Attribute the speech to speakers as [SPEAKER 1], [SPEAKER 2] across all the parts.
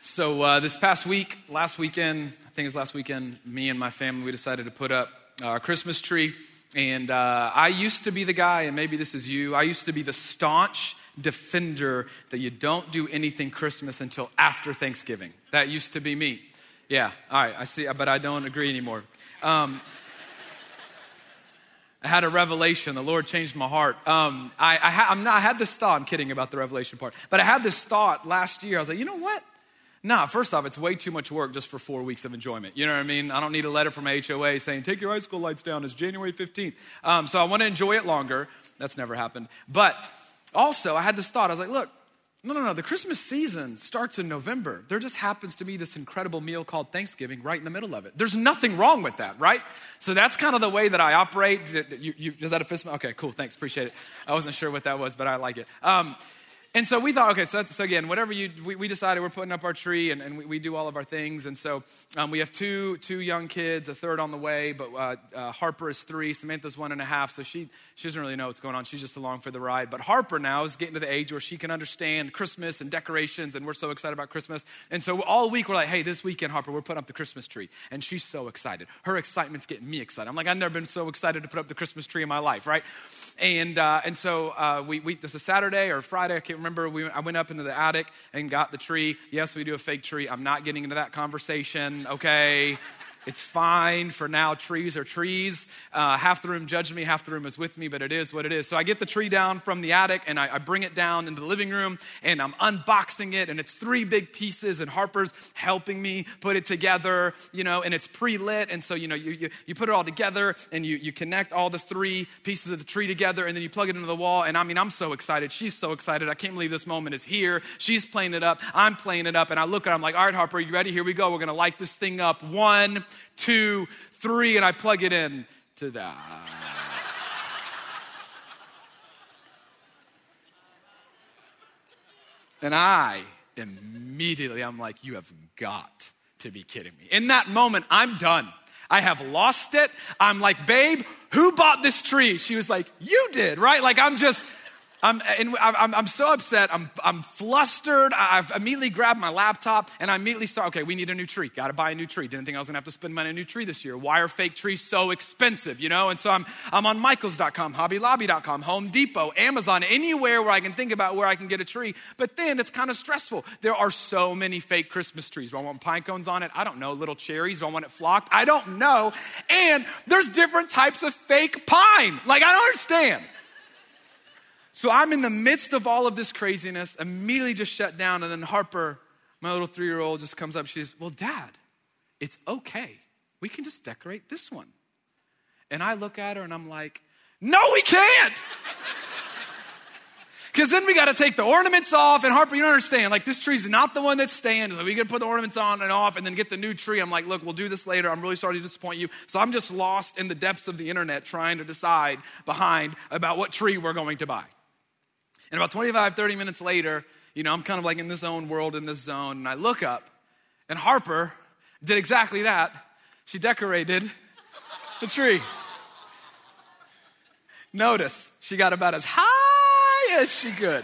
[SPEAKER 1] This last weekend, me and my family, we decided to put up our Christmas tree. And I used to be the guy, and maybe this is you, I used to be the staunch defender that you don't do anything Christmas until after Thanksgiving. That used to be me. Yeah, all right, I see, but I don't agree anymore. I had a revelation. The Lord changed my heart. I had this thought. I'm kidding about the revelation part. But I had this thought last year. I was like, you know what? Nah, first off, it's way too much work just for 4 weeks of enjoyment. You know what I mean? I don't need a letter from HOA saying, take your high school lights down. It's January 15th. So I want to enjoy it longer. That's never happened. But also, I had this thought. I was like, look, no. The Christmas season starts in November. There just happens to be this incredible meal called Thanksgiving right in the middle of it. There's nothing wrong with that, right? So that's kind of the way that I operate. Is that a fist? Okay, cool. Thanks. Appreciate it. I wasn't sure what that was, but I like it. And so we thought, okay, so again, we decided we're putting up our tree and we do all of our things. And so we have two young kids, a third on the way, but Harper is 3, Samantha's 1.5, so she doesn't really know what's going on. She's just along for the ride. But Harper now is getting to the age where she can understand Christmas and decorations, and we're so excited about Christmas. And so all week we're like, hey, this weekend, Harper, we're putting up the Christmas tree. And she's so excited. Her excitement's getting me excited. I'm like, I've never been so excited to put up the Christmas tree in my life, right? And so this is Saturday or Friday, I can't remember. I went up into the attic and got the tree. Yes, we do a fake tree. I'm not getting into that conversation, okay? It's fine for now. Trees are trees. Half the room judged me, half the room is with me, but it is what it is. So I get the tree down from the attic and I bring it down into the living room and I'm unboxing it and it's 3 big pieces and Harper's helping me put it together, and it's pre-lit. And so, you put it all together and you connect all the 3 pieces of the tree together and then you plug it into the wall. And I'm so excited. She's so excited. I can't believe this moment is here. She's playing it up. I'm playing it up. And I look at her, I'm like, all right, Harper, you ready? Here we go. We're going to light this thing up. 1, 2, 3, and I plug it in to that. And I'm like, you have got to be kidding me. In that moment, I'm done. I have lost it. I'm like, babe, who bought this tree? She was like, you did, right? Like, I'm so upset. I'm flustered. I've immediately grabbed my laptop and I immediately start, okay, we need a new tree. Got to buy a new tree. Didn't think I was going to have to spend money on a new tree this year. Why are fake trees so expensive, And so I'm on Michaels.com, HobbyLobby.com, Home Depot, Amazon, anywhere where I can think about where I can get a tree. But then it's kind of stressful. There are so many fake Christmas trees. Do I want pine cones on it? I don't know. Little cherries. Do I want it flocked? I don't know. And there's different types of fake pine. Like, I don't understand. So I'm in the midst of all of this craziness, immediately just shut down. And then Harper, my little 3-year-old, just comes up. She says, well, Dad, it's okay. We can just decorate this one. And I look at her and I'm like, no, we can't. Because then we got to take the ornaments off. And Harper, you don't understand. Like, this tree's not the one that's staying. So we got to put the ornaments on and off and then get the new tree. I'm like, look, we'll do this later. I'm really sorry to disappoint you. So I'm just lost in the depths of the internet trying to decide about what tree we're going to buy. And about 25, 30 minutes later, I'm kind of like in this own world, in this zone. And I look up, and Harper did exactly that. She decorated the tree. Notice, she got about as high as she could.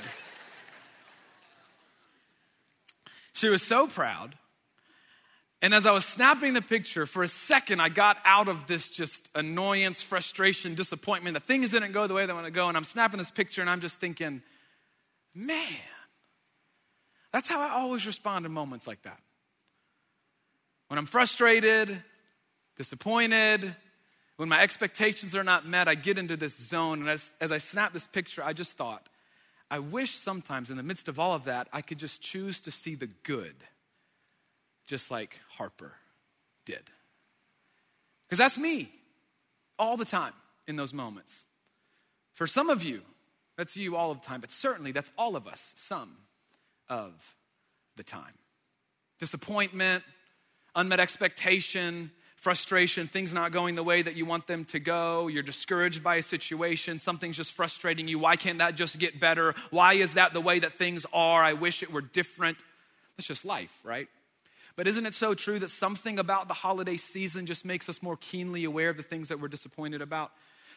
[SPEAKER 1] She was so proud. And as I was snapping the picture, for a second, I got out of this just annoyance, frustration, disappointment. The things didn't go the way they want to go. And I'm snapping this picture, and I'm just thinking, man, that's how I always respond in moments like that. When I'm frustrated, disappointed, when my expectations are not met, I get into this zone. And as I snap this picture, I just thought, I wish sometimes in the midst of all of that, I could just choose to see the good, just like Harper did. Because that's me all the time in those moments. For some of you, that's you all of the time, but certainly that's all of us some of the time. Disappointment, unmet expectation, frustration, things not going the way that you want them to go. You're discouraged by a situation. Something's just frustrating you. Why can't that just get better? Why is that the way that things are? I wish it were different. It's just life, right? But isn't it so true that something about the holiday season just makes us more keenly aware of the things that we're disappointed about?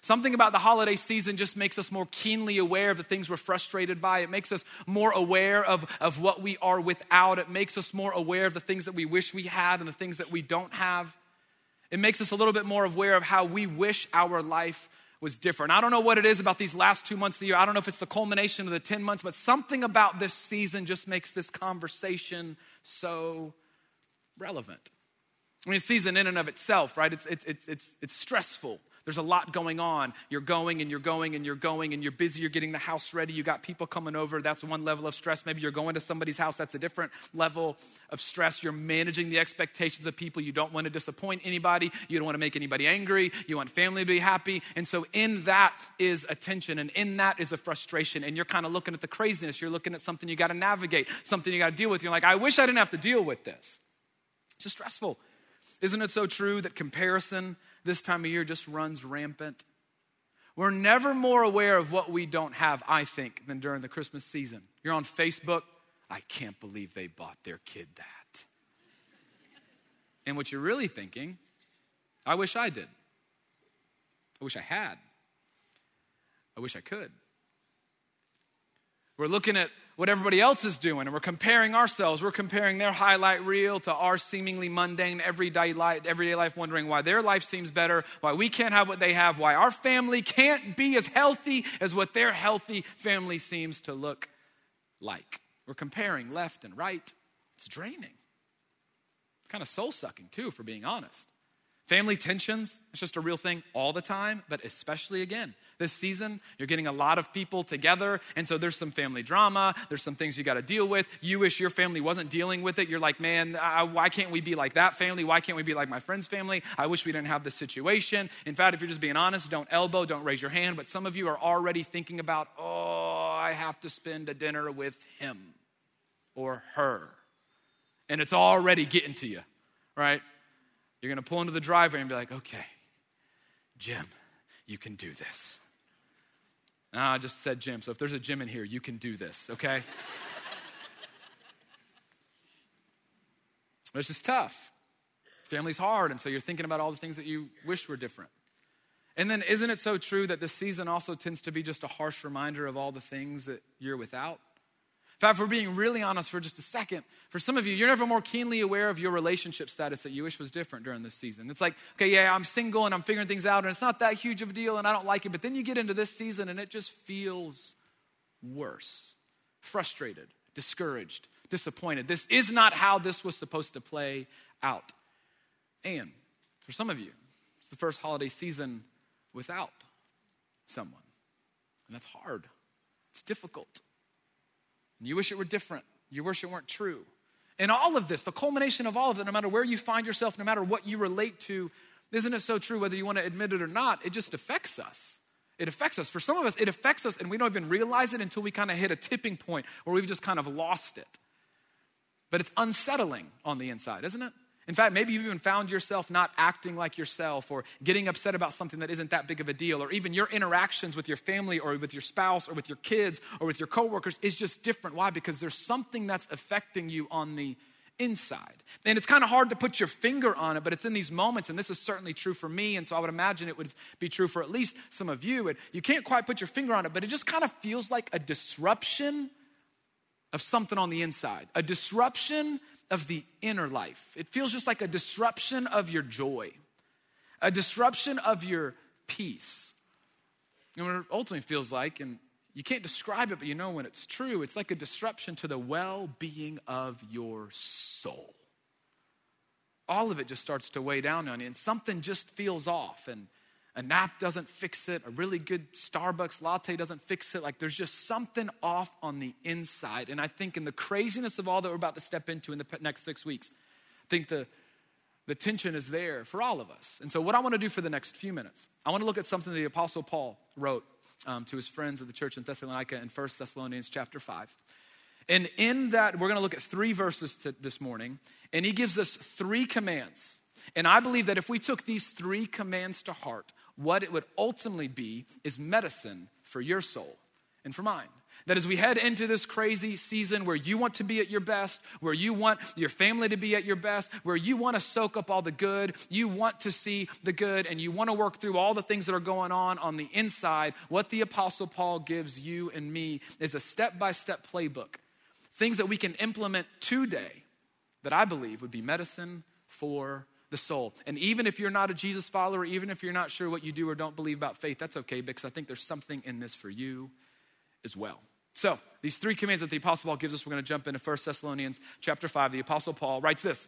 [SPEAKER 1] Something about the holiday season just makes us more keenly aware of the things we're frustrated by. It makes us more aware of what we are without. It makes us more aware of the things that we wish we had and the things that we don't have. It makes us a little bit more aware of how we wish our life was different. I don't know what it is about these last 2 months of the year. I don't know if it's the culmination of the 10 months, but something about this season just makes this conversation so relevant. I mean, a season in and of itself, right? It's stressful. There's a lot going on. You're going and you're going and you're going and you're busy. You're getting the house ready. You got people coming over. That's one level of stress. Maybe you're going to somebody's house. That's a different level of stress. You're managing the expectations of people. You don't want to disappoint anybody. You don't want to make anybody angry. You want family to be happy. And so in that is a tension, and in that is a frustration. And you're kind of looking at the craziness. You're looking at something you got to navigate, something you got to deal with. You're like, I wish I didn't have to deal with this. It's just stressful. Isn't it so true that comparison this time of year just runs rampant? We're never more aware of what we don't have, I think, than during the Christmas season. You're on Facebook, I can't believe they bought their kid that. And what you're really thinking, I wish I did. I wish I had. I wish I could. We're looking at what everybody else is doing, and we're comparing ourselves. We're comparing their highlight reel to our seemingly mundane everyday life, wondering why their life seems better, why we can't have what they have, why our family can't be as healthy as what their healthy family seems to look like. We're comparing left and right. It's draining. It's kind of soul-sucking too, for being honest. Family tensions, it's just a real thing all the time, but especially again, this season, you're getting a lot of people together, and so there's some family drama, there's some things you got to deal with. You wish your family wasn't dealing with it. You're like, man, why can't we be like that family? Why can't we be like my friend's family? I wish we didn't have this situation. In fact, if you're just being honest, don't elbow, don't raise your hand, but some of you are already thinking about, I have to spend a dinner with him or her, and it's already getting to you, right? You're going to pull into the driveway and be like, okay, Jim, you can do this. I just said Jim, so if there's a Jim in here, you can do this, okay? It's just tough. Family's hard, and so you're thinking about all the things that you wish were different. And then isn't it so true that this season also tends to be just a harsh reminder of all the things that you're without? In fact, if we're being really honest for just a second, for some of you, you're never more keenly aware of your relationship status that you wish was different during this season. It's like, okay, yeah, I'm single and I'm figuring things out and it's not that huge of a deal and I don't like it. But then you get into this season and it just feels worse. Frustrated, discouraged, disappointed. This is not how this was supposed to play out. And for some of you, it's the first holiday season without someone. And that's hard. It's difficult. And you wish it were different. You wish it weren't true. And all of this, the culmination of all of it, no matter where you find yourself, no matter what you relate to, isn't it so true whether you want to admit it or not? It just affects us. It affects us. For some of us, it affects us and we don't even realize it until we kind of hit a tipping point where we've just kind of lost it. But it's unsettling on the inside, isn't it? In fact, maybe you've even found yourself not acting like yourself or getting upset about something that isn't that big of a deal, or even your interactions with your family or with your spouse or with your kids or with your coworkers is just different. Why? Because there's something that's affecting you on the inside. And it's kind of hard to put your finger on it, but it's in these moments, and this is certainly true for me, and so I would imagine it would be true for at least some of you. And you can't quite put your finger on it, but it just kind of feels like a disruption of something on the inside, a disruption of the inner life. It feels just like a disruption of your joy, a disruption of your peace. And what it ultimately feels like, and you can't describe it, but you know when it's true, it's like a disruption to the well-being of your soul. All of it just starts to weigh down on you, and something just feels off, and a nap doesn't fix it. A really good Starbucks latte doesn't fix it. Like there's just something off on the inside. And I think in the craziness of all that we're about to step into in the next 6 weeks, I think the tension is there for all of us. And so what I want to do for the next few minutes, I want to look at something the Apostle Paul wrote to his friends of the church in Thessalonica in 1 Thessalonians chapter 5. And in that, we're going to look at 3 verses this morning. And he gives us 3 commands. And I believe that if we took these 3 commands to heart, what it would ultimately be is medicine for your soul and for mine. That as we head into this crazy season where you want to be at your best, where you want your family to be at your best, where you want to soak up all the good, you want to see the good, and you want to work through all the things that are going on the inside, what the Apostle Paul gives you and me is a step-by-step playbook. Things that we can implement today that I believe would be medicine for the soul. And even if you're not a Jesus follower, even if you're not sure what you do or don't believe about faith, that's okay, because I think there's something in this for you as well. So these 3 commands that the Apostle Paul gives us, we're going to jump into 1 Thessalonians chapter 5. The Apostle Paul writes this: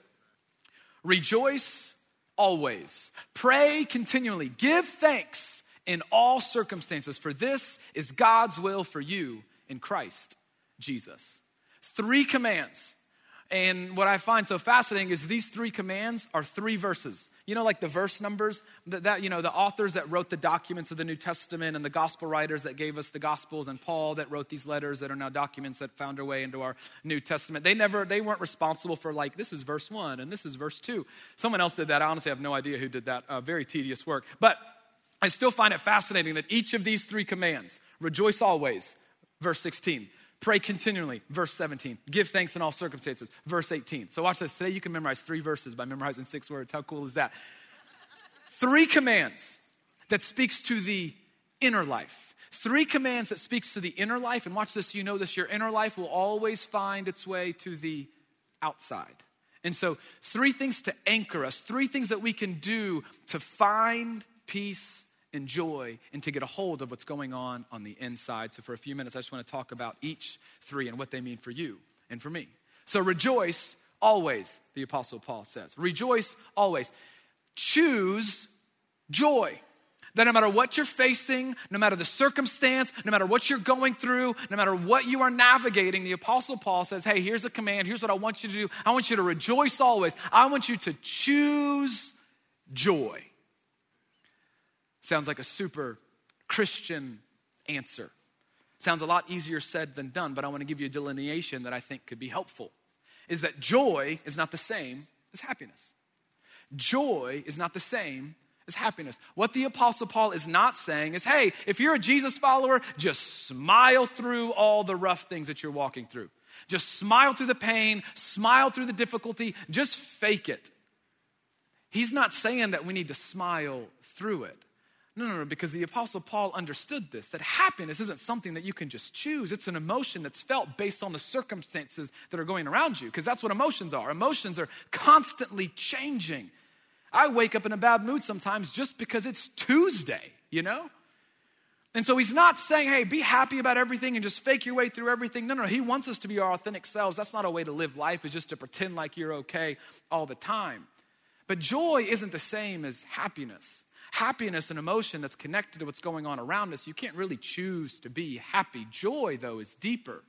[SPEAKER 1] rejoice always, pray continually, give thanks in all circumstances, for this is God's will for you in Christ Jesus. 3 commands. And what I find so fascinating is these 3 commands are 3 verses. You know, like the verse numbers, that you know, the authors that wrote the documents of the New Testament and the gospel writers that gave us the gospels, and Paul that wrote these letters that are now documents that found their way into our New Testament. They weren't responsible for like, this is verse 1 and this is verse 2. Someone else did that. I honestly have no idea who did that. Very tedious work. But I still find it fascinating that each of these 3 commands, rejoice always, verse 16. Pray continually, verse 17. Give thanks in all circumstances, verse 18. So watch this. Today you can memorize 3 verses by memorizing 6 words. How cool is that? 3 commands that speaks to the inner life. 3 commands that speaks to the inner life. And watch this, you know this, your inner life will always find its way to the outside. And so 3 things to anchor us, 3 things that we can do to find peace and joy and to get a hold of what's going on the inside. So for a few minutes, I just want to talk about each 3 and what they mean for you and for me. So rejoice always, the Apostle Paul says. Rejoice always. Choose joy. That no matter what you're facing, no matter the circumstance, no matter what you're going through, no matter what you are navigating, the Apostle Paul says, hey, here's a command. Here's what I want you to do. I want you to rejoice always. I want you to choose joy. Sounds like a super Christian answer. Sounds a lot easier said than done, but I want to give you a delineation that I think could be helpful. Is that joy is not the same as happiness. Joy is not the same as happiness. What the Apostle Paul is not saying is, hey, if you're a Jesus follower, just smile through all the rough things that you're walking through. Just smile through the pain, smile through the difficulty, just fake it. He's not saying that we need to smile through it. No, because the Apostle Paul understood this, that happiness isn't something that you can just choose. It's an emotion that's felt based on the circumstances that are going around you, because that's what emotions are. Emotions are constantly changing. I wake up in a bad mood sometimes just because it's Tuesday, you know? And so he's not saying, hey, be happy about everything and just fake your way through everything. No, he wants us to be our authentic selves. That's not a way to live life, is just to pretend like you're okay all the time. But joy isn't the same as happiness. Happiness, an emotion that's connected to what's going on around us. You can't really choose to be happy. Joy, though, is deeper.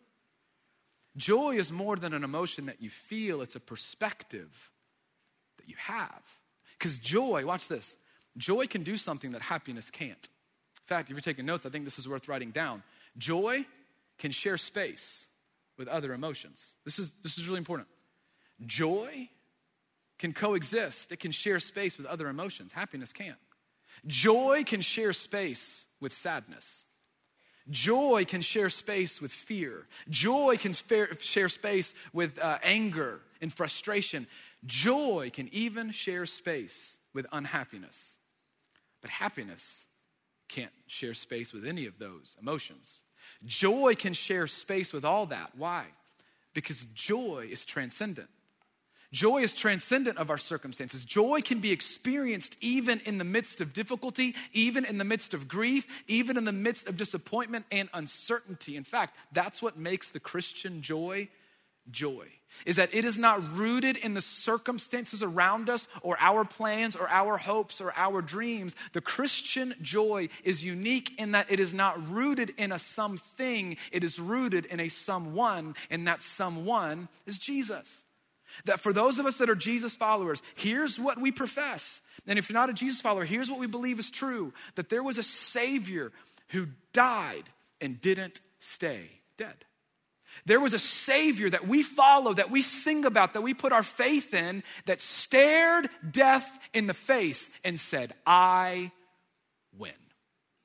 [SPEAKER 1] Joy is more than an emotion that you feel. It's a perspective that you have. Because joy, watch this, joy can do something that happiness can't. In fact, if you're taking notes, I think this is worth writing down. Joy can share space with other emotions. This is really important. Joy can coexist. It can share space with other emotions. Happiness can't. Joy can share space with sadness. Joy can share space with fear. Joy can share space with anger and frustration. Joy can even share space with unhappiness. But happiness can't share space with any of those emotions. Joy can share space with all that. Why? Because joy is transcendent. Joy is transcendent of our circumstances. Joy can be experienced even in the midst of difficulty, even in the midst of grief, even in the midst of disappointment and uncertainty. In fact, that's what makes the Christian joy, is that it is not rooted in the circumstances around us or our plans or our hopes or our dreams. The Christian joy is unique in that it is not rooted in a something, it is rooted in a someone, and that someone is Jesus. That for those of us that are Jesus followers, here's what we profess. And if you're not a Jesus follower, here's what we believe is true. That there was a Savior who died and didn't stay dead. There was a Savior that we follow, that we sing about, that we put our faith in, that stared death in the face and said, I win.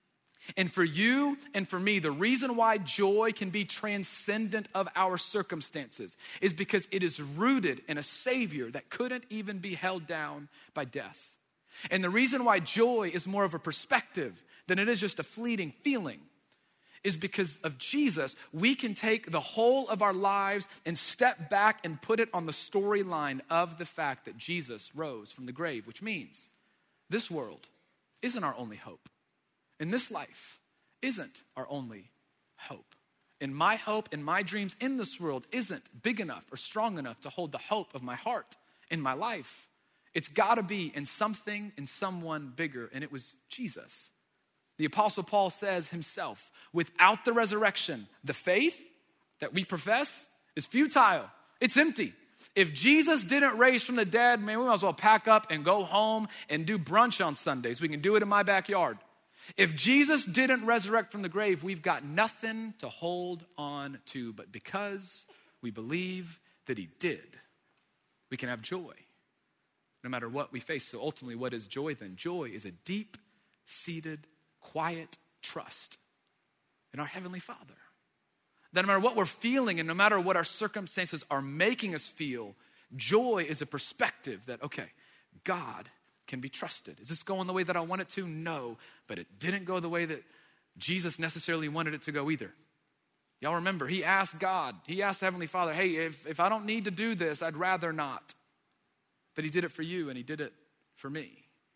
[SPEAKER 1] And for you and for me, the reason why joy can be transcendent of our circumstances is because it is rooted in a Savior that couldn't even be held down by death. And the reason why joy is more of a perspective than it is just a fleeting feeling is because of Jesus. We can take the whole of our lives and step back and put it on the storyline of the fact that Jesus rose from the grave, which means this world isn't our only hope. And this life isn't our only hope. And my hope and my dreams in this world isn't big enough or strong enough to hold the hope of my heart in my life. It's got to be in something, in someone bigger, and it was Jesus. The Apostle Paul says himself, without the resurrection, the faith that we profess is futile. It's empty. If Jesus didn't raise from the dead, man, we might as well pack up and go home and do brunch on Sundays. We can do it in my backyard. If Jesus didn't resurrect from the grave, we've got nothing to hold on to. But because we believe that he did, we can have joy no matter what we face. So ultimately, what is joy then? Joy is a deep-seated, quiet trust in our Heavenly Father. That no matter what we're feeling and no matter what our circumstances are making us feel, joy is a perspective that, okay, God can be trusted. Is this going the way that I want it to? No, but it didn't go the way that Jesus necessarily wanted it to go either. Y'all remember, he asked God, he asked the Heavenly Father, hey, if I don't need to do this, I'd rather not. But he did it for you and he did it for me.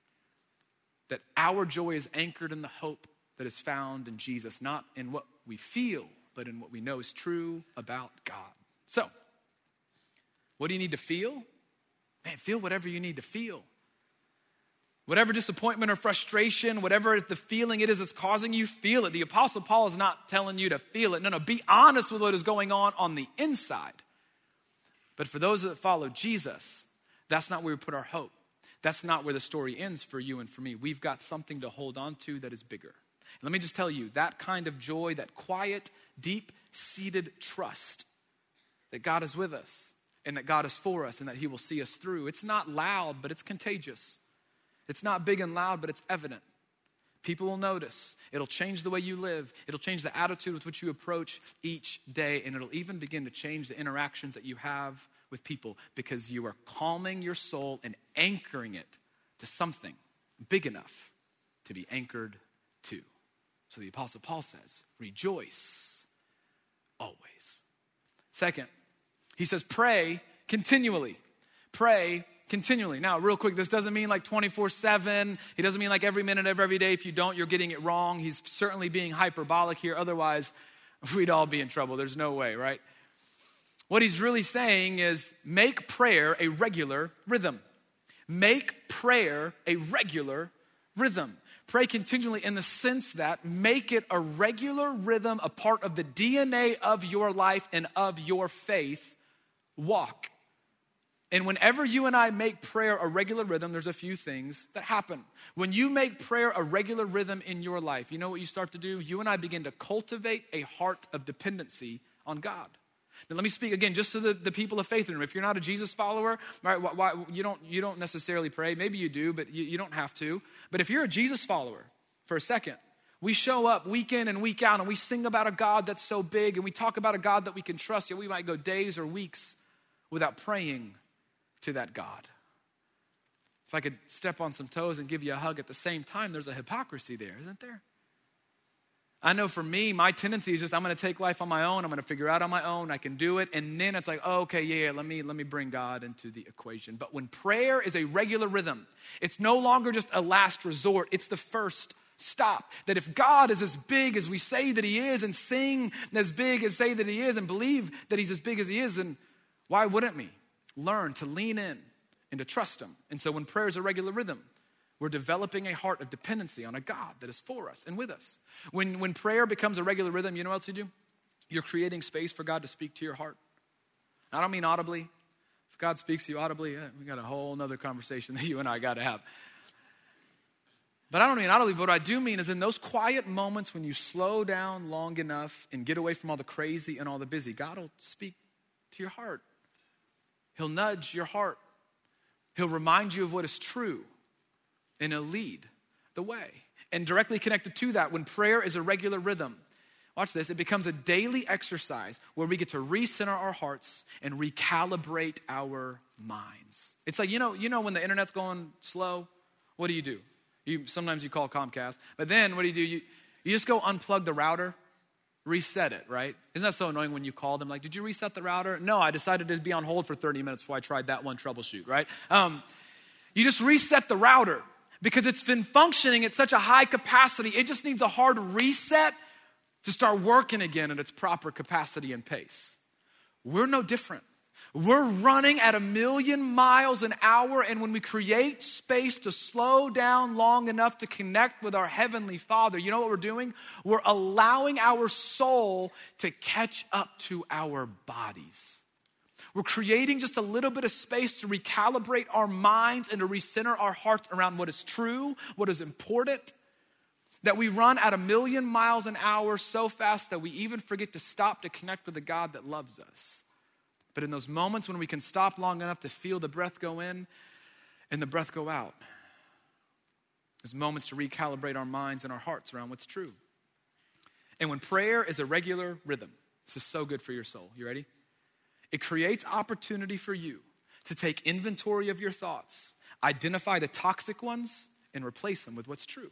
[SPEAKER 1] That our joy is anchored in the hope that is found in Jesus, not in what we feel, but in what we know is true about God. So, what do you need to feel? Man, feel whatever you need to feel. Whatever disappointment or frustration, whatever the feeling it is that's causing you, feel it. The Apostle Paul is not telling you to feel it. No, be honest with what is going on the inside. But for those that follow Jesus, that's not where we put our hope. That's not where the story ends for you and for me. We've got something to hold on to that is bigger. And let me just tell you, that kind of joy, that quiet, deep-seated trust that God is with us and that God is for us and that he will see us through. It's not loud, but it's contagious. It's not big and loud, but it's evident. People will notice. It'll change the way you live. It'll change the attitude with which you approach each day. And it'll even begin to change the interactions that you have with people because you are calming your soul and anchoring it to something big enough to be anchored to. So the Apostle Paul says, rejoice always. Second, he says, pray continually. Pray continually. Now, real quick, this doesn't mean like 24/7. He doesn't mean like every minute of every day. If you don't, you're getting it wrong. He's certainly being hyperbolic here. Otherwise, we'd all be in trouble. There's no way, right? What he's really saying is make prayer a regular rhythm. Make prayer a regular rhythm. Pray continually in the sense that make it a regular rhythm, a part of the DNA of your life and of your faith walk. And whenever you and I make prayer a regular rhythm, there's a few things that happen. When you make prayer a regular rhythm in your life, you know what you start to do? You and I begin to cultivate a heart of dependency on God. Now let me speak again just to the people of faith in the room. If you're not a Jesus follower, right, why, you don't necessarily pray. Maybe you do, but you don't have to. But if you're a Jesus follower, for a second, we show up week in and week out and we sing about a God that's so big and we talk about a God that we can trust, yet we might go days or weeks without praying to that God. If I could step on some toes and give you a hug at the same time, there's a hypocrisy there, isn't there? I know for me, my tendency is just I'm going to take life on my own. I'm going to figure out on my own. I can do it. And then it's like, oh, okay, yeah, let me bring God into the equation. But when prayer is a regular rhythm, it's no longer just a last resort. It's the first stop. That if God is as big as we say that he is and sing as big as say that he is and believe that he's as big as he is, then why wouldn't we learn to lean in and to trust him? And so when prayer is a regular rhythm, we're developing a heart of dependency on a God that is for us and with us. When prayer becomes a regular rhythm, you know what else you do? You're creating space for God to speak to your heart. I don't mean audibly. If God speaks to you audibly, we got a whole nother conversation that you and I got to have. But I don't mean audibly, but what I do mean is in those quiet moments when you slow down long enough and get away from all the crazy and all the busy, God will speak to your heart. He'll nudge your heart. He'll remind you of what is true. And he'll lead the way. And directly connected to that, when prayer is a regular rhythm, watch this, it becomes a daily exercise where we get to recenter our hearts and recalibrate our minds. It's like, you know when the internet's going slow, what do? Sometimes you call Comcast, but then what do? You just go unplug the router, reset it, right? Isn't that so annoying when you call them like, did you reset the router? No, I decided to be on hold for 30 minutes before I tried that one troubleshoot, right? You just reset the router because it's been functioning at such a high capacity. It just needs a hard reset to start working again at its proper capacity and pace. We're no different. We're running at 1,000,000 miles an hour, and when we create space to slow down long enough to connect with our Heavenly Father, you know what we're doing? We're allowing our soul to catch up to our bodies. We're creating just a little bit of space to recalibrate our minds and to recenter our hearts around what is true, what is important. That we run at 1,000,000 miles an hour so fast that we even forget to stop to connect with the God that loves us. But in those moments when we can stop long enough to feel the breath go in and the breath go out, there's moments to recalibrate our minds and our hearts around what's true. And when prayer is a regular rhythm, this is so good for your soul. You ready? It creates opportunity for you to take inventory of your thoughts, identify the toxic ones, and replace them with what's true.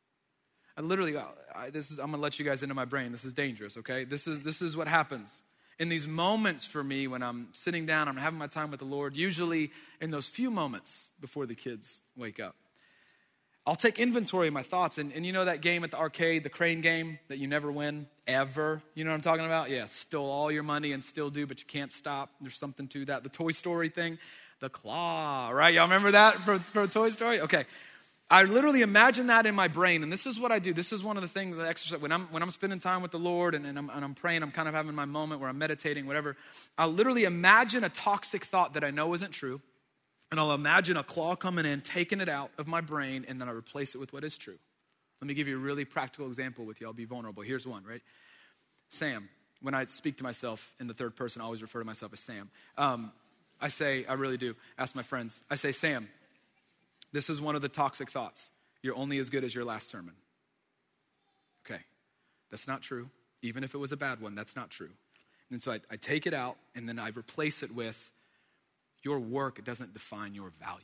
[SPEAKER 1] I'm going to let you guys into my brain. This is dangerous, okay? This is what happens. In these moments for me when I'm sitting down, I'm having my time with the Lord, usually in those few moments before the kids wake up, I'll take inventory of my thoughts. And you know that game at the arcade, the crane game that you never win, ever? You know what I'm talking about? Yeah, stole all your money and still do, but you can't stop. There's something to that. The Toy Story thing, the claw, right? Y'all remember that for Toy Story? Okay. I literally imagine that in my brain, and this is what I do. This is one of the things, the exercise, when I'm spending time with the Lord and I'm praying, I'm kind of having my moment where I'm meditating, whatever. I'll literally imagine a toxic thought that I know isn't true, and I'll imagine a claw coming in, taking it out of my brain, and then I replace it with what is true. Let me give you a really practical example with you. I'll be vulnerable. Here's one, right? Sam. When I speak to myself in the third person, I always refer to myself as Sam. I really do. Ask my friends. I say, Sam, this is one of the toxic thoughts. You're only as good as your last sermon. Okay, that's not true. Even if it was a bad one, that's not true. And so I take it out and then I replace it with, your work doesn't define your value.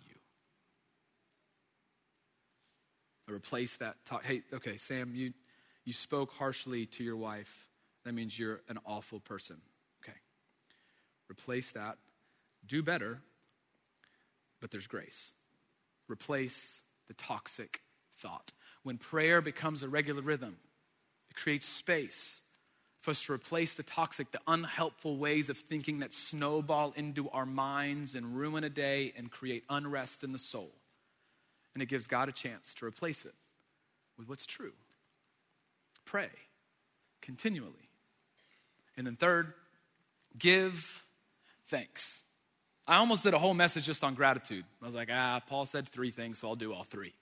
[SPEAKER 1] I replace that talk. Hey, okay, Sam, you spoke harshly to your wife. That means you're an awful person. Okay, replace that. Do better, but there's grace. Replace the toxic thought. When prayer becomes a regular rhythm, it creates space for us to replace the toxic, the unhelpful ways of thinking that snowball into our minds and ruin a day and create unrest in the soul. And it gives God a chance to replace it with what's true. Pray continually. And then third, give thanks. I almost did a whole message just on gratitude. I was like, Paul said 3 things, so I'll do all 3.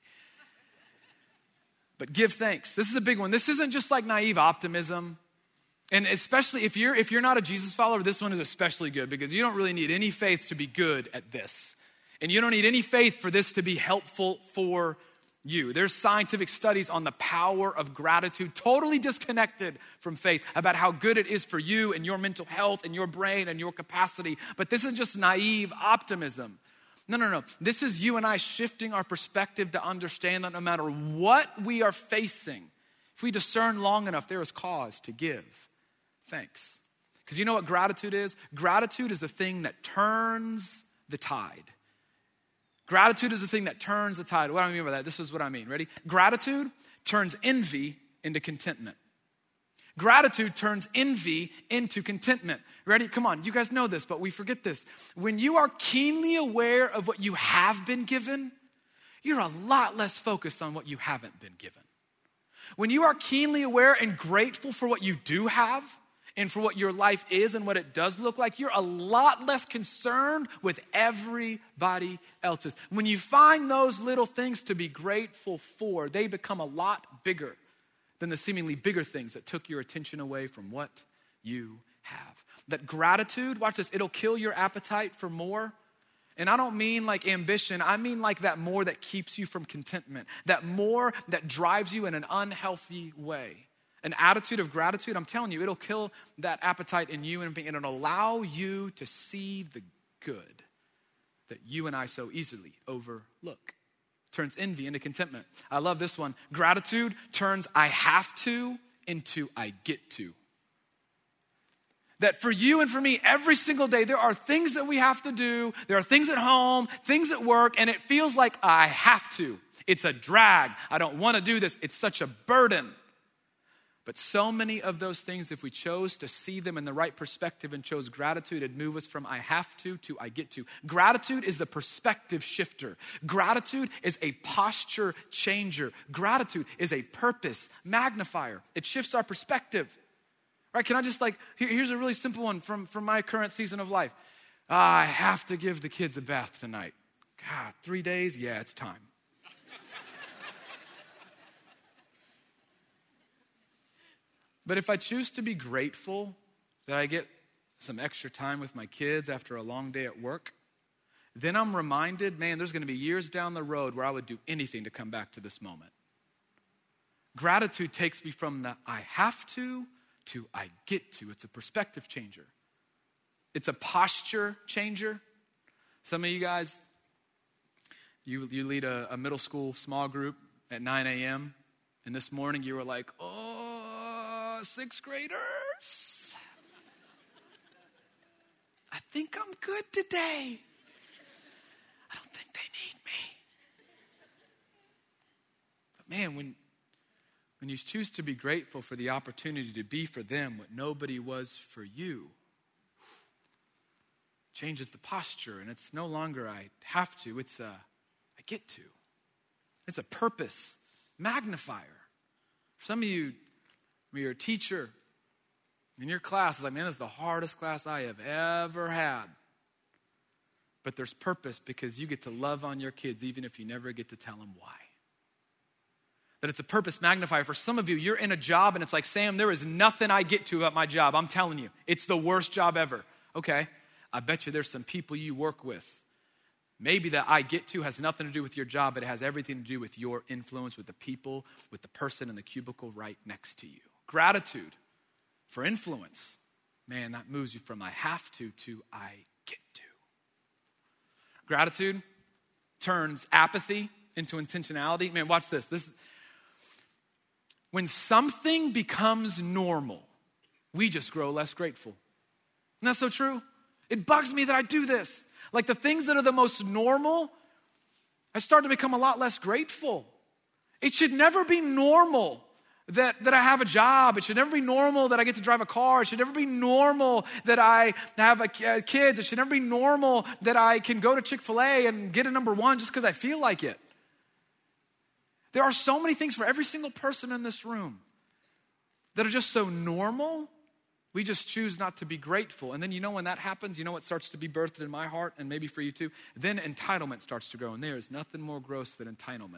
[SPEAKER 1] But give thanks. This is a big one. This isn't just like naive optimism. And especially if you're not a Jesus follower, this one is especially good because you don't really need any faith to be good at this. And you don't need any faith for this to be helpful for you. There's scientific studies on the power of gratitude, totally disconnected from faith, about how good it is for you and your mental health and your brain and your capacity. But this is just naive optimism. No. This is you and I shifting our perspective to understand that no matter what we are facing, if we discern long enough, there is cause to give thanks. Because you know what gratitude is? Gratitude is the thing that turns the tide. Gratitude is the thing that turns the tide. What do I mean by that? This is what I mean. Ready? Gratitude turns envy into contentment. Gratitude turns envy into contentment. Ready? Come on. You guys know this, but we forget this. When you are keenly aware of what you have been given, you're a lot less focused on what you haven't been given. When you are keenly aware and grateful for what you do have, and for what your life is and what it does look like, you're a lot less concerned with everybody else's. When you find those little things to be grateful for, they become a lot bigger than the seemingly bigger things that took your attention away from what you have. That gratitude, watch this, it'll kill your appetite for more, And I don't mean like ambition, I mean like that more that keeps you from contentment, that more that drives you in an unhealthy way. An attitude of gratitude, I'm telling you, it'll kill that appetite in you and it'll allow you to see the good that you and I so easily overlook. Turns envy into contentment. I love this one. Gratitude turns I have to into I get to. That for you and for me, every single day, there are things that we have to do. There are things at home, things at work, and it feels like I have to. It's a drag. I don't want to do this. It's such a burden. But so many of those things, if we chose to see them in the right perspective and chose gratitude, it'd move us from I have to I get to. Gratitude is a perspective shifter. Gratitude is a posture changer. Gratitude is a purpose magnifier. It shifts our perspective. Right, can I just here's a really simple one from my current season of life. I have to give the kids a bath tonight. God, 3 days? Yeah, it's time. But if I choose to be grateful that I get some extra time with my kids after a long day at work, then I'm reminded, man, there's gonna be years down the road where I would do anything to come back to this moment. Gratitude takes me from the I have to I get to. It's a perspective changer. It's a posture changer. Some of you guys, you lead a middle school small group at 9 a.m. And this morning you were like, oh, 6th graders. I think I'm good today. I don't think they need me. But man, when you choose to be grateful for the opportunity to be for them what nobody was for you, changes the posture, and it's no longer I have to, it's a I get to. It's a purpose magnifier. For some of you, when you're a teacher, in your class, it's like, man, this is the hardest class I have ever had. But there's purpose because you get to love on your kids even if you never get to tell them why. That it's a purpose magnifier. For some of you, you're in a job and it's like, Sam, there is nothing I get to about my job. I'm telling you, it's the worst job ever. Okay, I bet you there's some people you work with. Maybe that I get to has nothing to do with your job, but it has everything to do with your influence with the people, with the person in the cubicle right next to you. Gratitude for influence. Man, that moves you from I have to I get to. Gratitude turns apathy into intentionality. Man, watch this. When something becomes normal, we just grow less grateful. Isn't that so true? It bugs me that I do this. Like the things that are the most normal, I start to become a lot less grateful. It should never be normal that I have a job. It should never be normal that I get to drive a car. It should never be normal that I have kids. It should never be normal that I can go to Chick-fil-A and get a number one just because I feel like it. There are so many things for every single person in this room that are just so normal, we just choose not to be grateful. And then when that happens, what starts to be birthed in my heart, and maybe for you too? Then entitlement starts to grow, and there is nothing more gross than entitlement.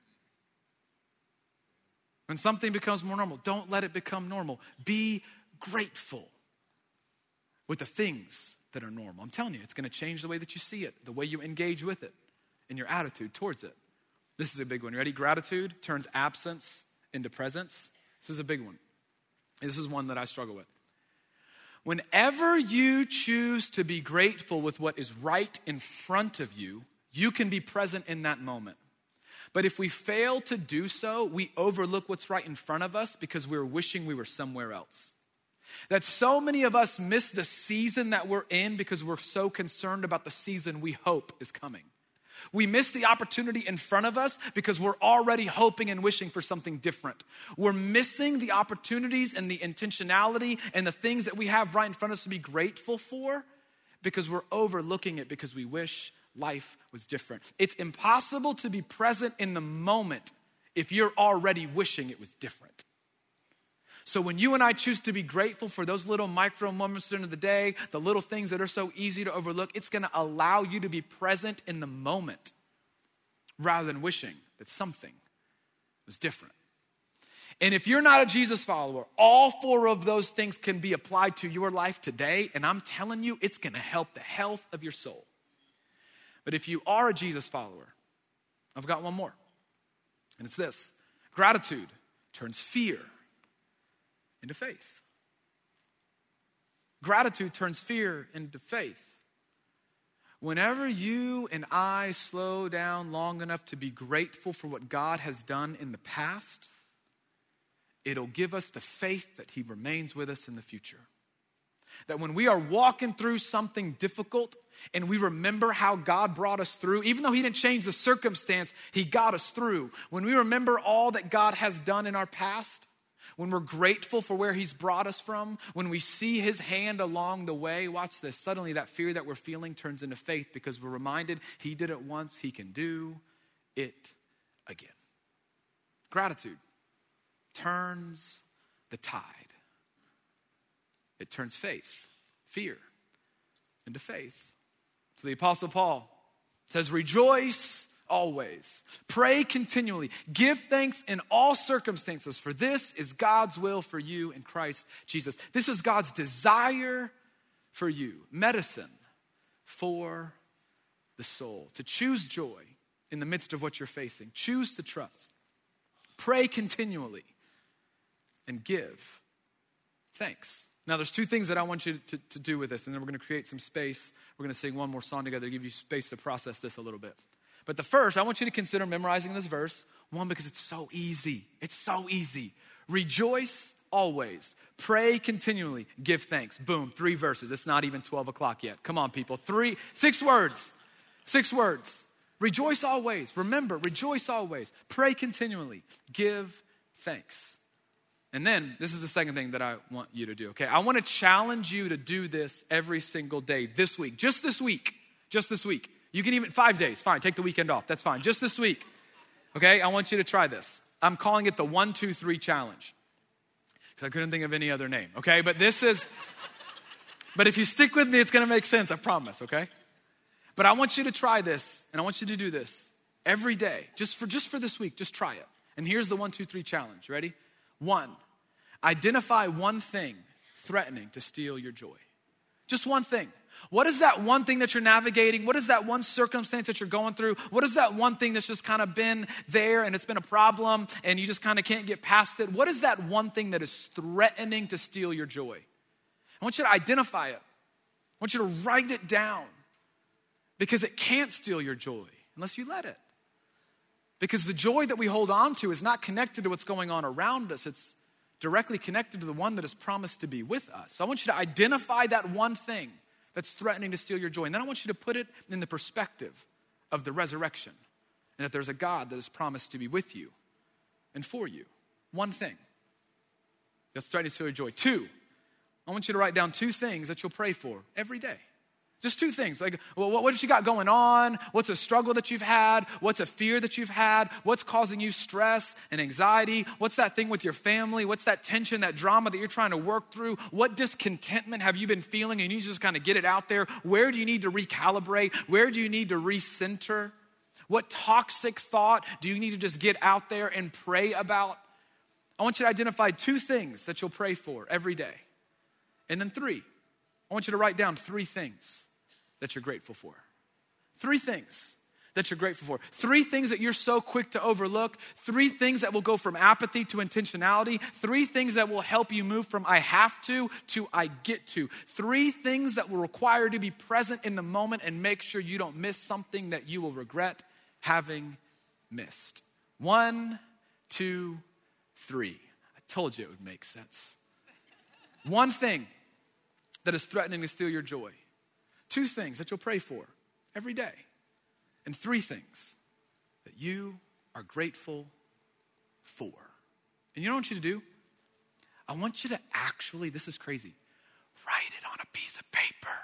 [SPEAKER 1] When something becomes more normal, don't let it become normal. Be grateful with the things that are normal. I'm telling you, it's going to change the way that you see it, the way you engage with it, and your attitude towards it. This is a big one. You ready? Gratitude turns absence into presence. This is a big one. This is one that I struggle with. Whenever you choose to be grateful with what is right in front of you, you can be present in that moment. But if we fail to do so, we overlook what's right in front of us because we're wishing we were somewhere else. That so many of us miss the season that we're in because we're so concerned about the season we hope is coming. We miss the opportunity in front of us because we're already hoping and wishing for something different. We're missing the opportunities and the intentionality and the things that we have right in front of us to be grateful for because we're overlooking it because we wish life was different. It's impossible to be present in the moment if you're already wishing it was different. So when you and I choose to be grateful for those little micro moments during the day, the little things that are so easy to overlook, it's going to allow you to be present in the moment rather than wishing that something was different. And if you're not a Jesus follower, all 4 of those things can be applied to your life today, and I'm telling you, it's going to help the health of your soul. But if you are a Jesus follower, I've got one more. And it's this: gratitude turns fear into faith. Gratitude turns fear into faith. Whenever you and I slow down long enough to be grateful for what God has done in the past, it'll give us the faith that he remains with us in the future. That when we are walking through something difficult and we remember how God brought us through, even though he didn't change the circumstance, he got us through. When we remember all that God has done in our past, when we're grateful for where he's brought us from, when we see his hand along the way, watch this, suddenly that fear that we're feeling turns into faith because we're reminded he did it once, he can do it again. Gratitude turns the tide. It turns fear into faith. So the Apostle Paul says, rejoice always, pray continually, give thanks in all circumstances, for this is God's will for you in Christ Jesus. This is God's desire for you, medicine for the soul, to choose joy in the midst of what you're facing. Choose to trust. Pray continually and give thanks. Now, there's two things that I want you to do with this, and then we're going to create some space. We're going to sing one more song together to give you space to process this a little bit. But the first, I want you to consider memorizing this verse. One, because it's so easy. It's so easy. Rejoice always. Pray continually. Give thanks. Boom, 3 verses. It's not even 12 o'clock yet. Come on, people. 6 words. 6 words. Rejoice always. Remember, rejoice always. Pray continually. Give thanks. And then, this is the second thing that I want you to do, okay? I want to challenge you to do this every single day this week. Just this week. Just this week. You can even, 5 days. Fine, take the weekend off. That's fine. Just this week. Okay, I want you to try this. I'm calling it the 1, 2, 3 challenge. Because I couldn't think of any other name, okay? But but if you stick with me, it's going to make sense, I promise, okay? But I want you to try this, and I want you to do this every day. Just for this week, just try it. And here's the 1, 2, 3 challenge. Ready? 1, identify one thing threatening to steal your joy. Just one thing. What is that one thing that you're navigating? What is that one circumstance that you're going through? What is that one thing that's just kind of been there and it's been a problem and you just kind of can't get past it? What is that one thing that is threatening to steal your joy? I want you to identify it. I want you to write it down because it can't steal your joy unless you let it. Because the joy that we hold on to is not connected to what's going on around us. It's directly connected to the one that is promised to be with us. So I want you to identify that one thing that's threatening to steal your joy. And then I want you to put it in the perspective of the resurrection and that there's a God that is promised to be with you and for you. One thing that's threatening to steal your joy. 2, I want you to write down 2 things that you'll pray for every day. Just 2 things. Like, well, what have you got going on? What's a struggle that you've had? What's a fear that you've had? What's causing you stress and anxiety? What's that thing with your family? What's that tension, that drama that you're trying to work through? What discontentment have you been feeling and you need to just kind of get it out there? Where do you need to recalibrate? Where do you need to recenter? What toxic thought do you need to just get out there and pray about? I want you to identify 2 things that you'll pray for every day. And then 3, I want you to write down 3 things that you're grateful for. 3 things that you're grateful for. 3 things that you're so quick to overlook. 3 things that will go from apathy to intentionality. 3 things that will help you move from I have to I get to. 3 things that will require you to be present in the moment and make sure you don't miss something that you will regret having missed. 1, 2, 3. I told you it would make sense. 1 thing that is threatening to steal your joy. 2 things that you'll pray for every day. And 3 things that you are grateful for. And you know what I want you to do? I want you to actually, this is crazy, write it on a piece of paper.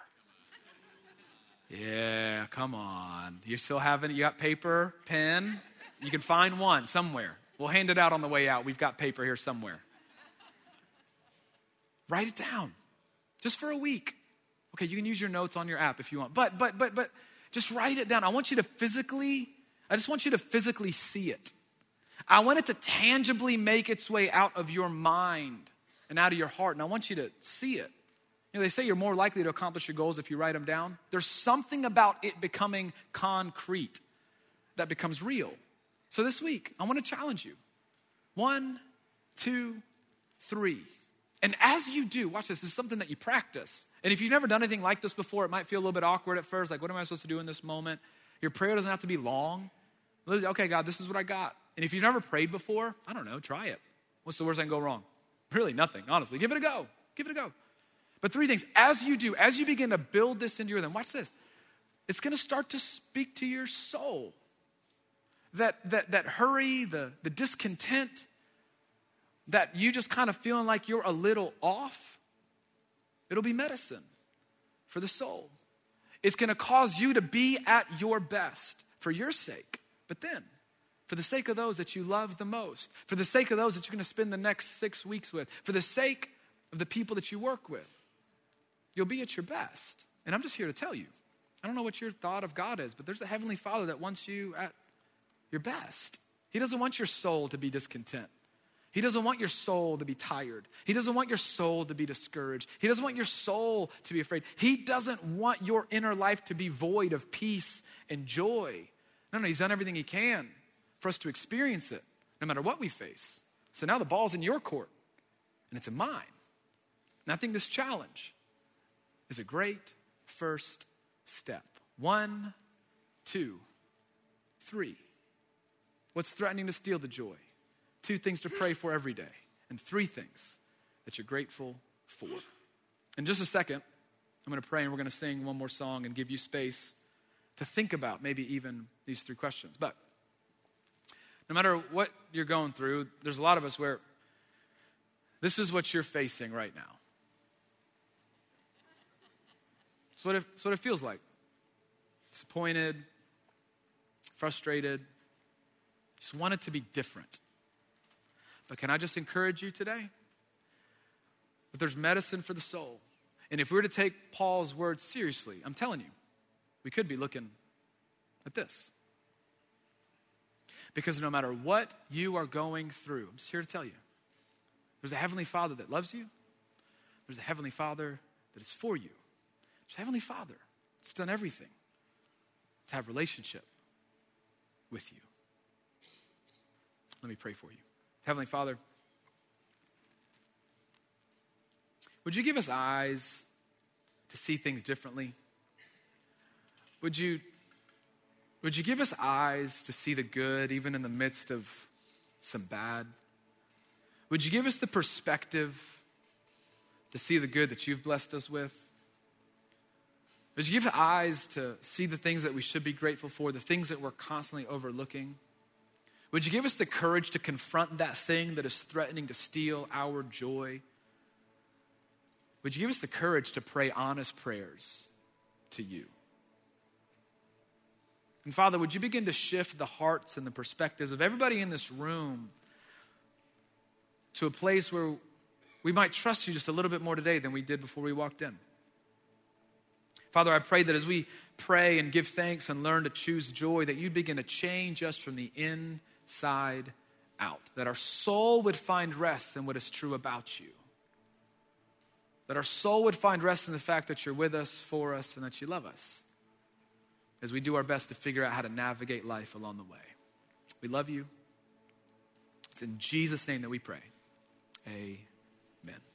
[SPEAKER 1] Yeah, come on. You still haven't, you got paper, pen? You can find one somewhere. We'll hand it out on the way out. We've got paper here somewhere. Write it down just for a week. Okay, you can use your notes on your app if you want. But just write it down. I just want you to physically see it. I want it to tangibly make its way out of your mind and out of your heart. And I want you to see it You know, they say you're more likely to accomplish your goals if you write them down. There's something about it becoming concrete that becomes real. So this week, I want to challenge you. 1, 2, 3. And as you do, watch this is something that you practice. And if you've never done anything like this before, it might feel a little bit awkward at first. Like, what am I supposed to do in this moment? Your prayer doesn't have to be long. Literally, okay, God, this is what I got. And if you've never prayed before, I don't know, try it. What's the worst that can go wrong? Really, nothing, honestly. Give it a go. Give it a go. But 3 things, as you begin to build this into your rhythm, watch this. It's going to start to speak to your soul. That hurry, the discontent, that you just kind of feeling like you're a little off, it'll be medicine for the soul. It's going to cause you to be at your best for your sake, but then for the sake of those that you love the most, for the sake of those that you're going to spend the next 6 weeks with, for the sake of the people that you work with, you'll be at your best. And I'm just here to tell you, I don't know what your thought of God is, but there's a Heavenly Father that wants you at your best. He doesn't want your soul to be discontent. He doesn't want your soul to be tired. He doesn't want your soul to be discouraged. He doesn't want your soul to be afraid. He doesn't want your inner life to be void of peace and joy. No, he's done everything he can for us to experience it, no matter what we face. So now the ball's in your court, and it's in mine. And I think this challenge is a great first step. 1, 2, 3. What's threatening to steal the joy? 2 things to pray for every day. And 3 things that you're grateful for. In just a second, I'm going to pray and we're going to sing one more song and give you space to think about maybe even these 3 questions. But no matter what you're going through, there's a lot of us where this is what you're facing right now. It's what it feels like. Disappointed, frustrated, just want it to be different. But can I just encourage you today that there's medicine for the soul? And if we were to take Paul's words seriously, I'm telling you, we could be looking at this. Because no matter what you are going through, I'm just here to tell you, there's a Heavenly Father that loves you. There's a Heavenly Father that is for you. There's a Heavenly Father that's done everything to have a relationship with you. Let me pray for you. Heavenly Father, would you give us eyes to see things differently? Would you give us eyes to see the good even in the midst of some bad? Would you give us the perspective to see the good that you've blessed us with? Would you give us eyes to see the things that we should be grateful for, the things that we're constantly overlooking? Would you give us the courage to confront that thing that is threatening to steal our joy? Would you give us the courage to pray honest prayers to you? And Father, would you begin to shift the hearts and the perspectives of everybody in this room to a place where we might trust you just a little bit more today than we did before we walked in. Father, I pray that as we pray and give thanks and learn to choose joy, that you'd begin to change us from the inside out, that our soul would find rest in what is true about you, that our soul would find rest in the fact that you're with us, for us, and that you love us, as we do our best to figure out how to navigate life along the way. We love you. It's in Jesus' name that we pray. Amen.